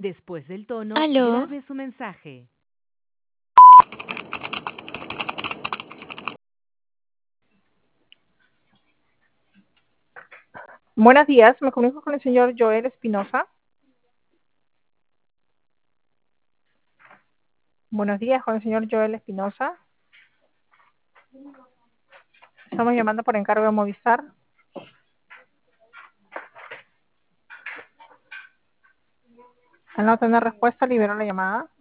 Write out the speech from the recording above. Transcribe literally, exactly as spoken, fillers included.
Después del tono, Aló, grabe su mensaje. Buenos días, me comunico con el señor Joel Espinosa. Buenos días, con el señor Joel Espinosa. Estamos llamando por encargo de Movistar. Al no tener respuesta, libero la llamada.